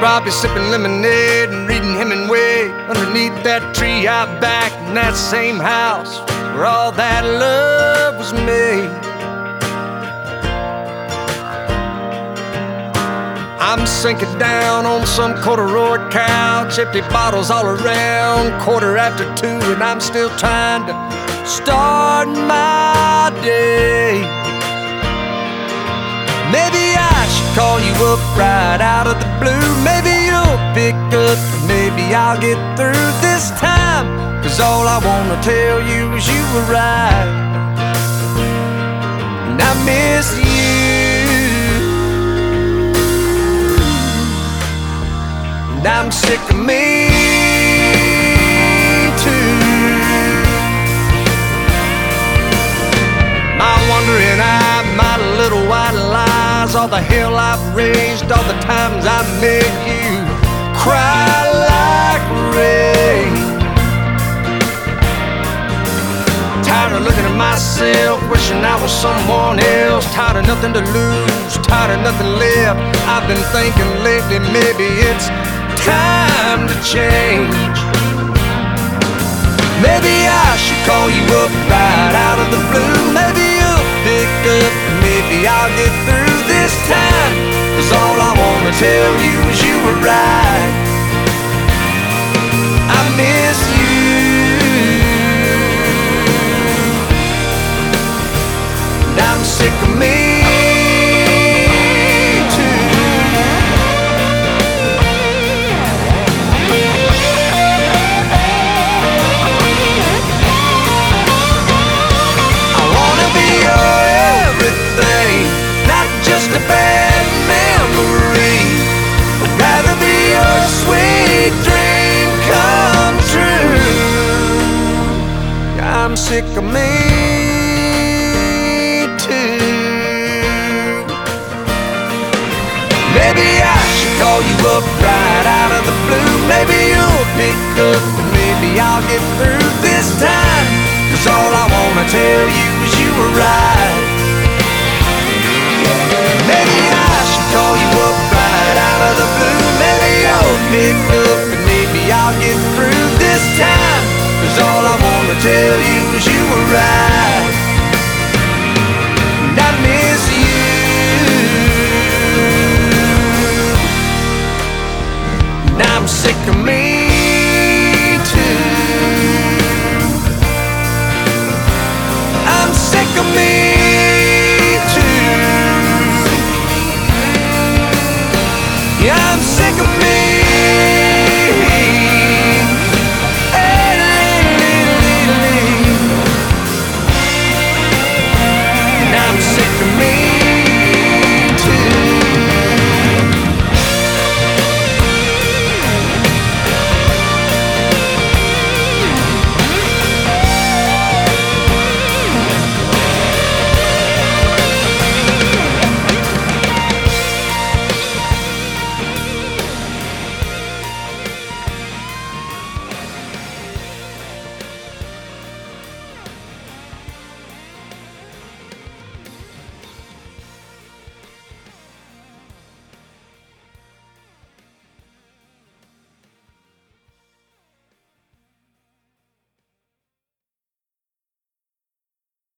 I'll be sipping lemonade and reading Hemingway underneath that tree out back in that same house where all that love was made. I'm sinking down on some corduroy couch, empty bottles all around, 2:15, and I'm still trying to start my day. Maybe I should call you up right out of the blue. Maybe you'll pick up, maybe I'll get through this time. 'Cause all I wanna tell you is you were right, and I miss you, and I'm sick of me too. My wandering eye, my little white lies, all the hell I've raised, all the times I made you cry like rain. Tired of looking at myself, wishing I was someone else. Tired of nothing to lose, tired of nothing left. I've been thinking lately maybe it's time to change. Maybe I should call you up right out of the blue. Maybe you'll pick up, maybe I'll get through this time. 'Cause all I wanna tell you is you were right, I miss you, and I'm sick of me too. I wanna be your everything, not just a bad memory. I'd rather be your sweet dream come true. I'm sick of me too. Maybe I should call you up right out of the blue. Maybe you'll pick up, maybe I'll get through this time. 'Cause all I wanna tell you is you were right. Maybe I should call you up right out of the blue. Maybe you'll pick up and maybe I'll get through this time. 'Cause all I wanna tell you is you were right, and I miss you, and I'm sick of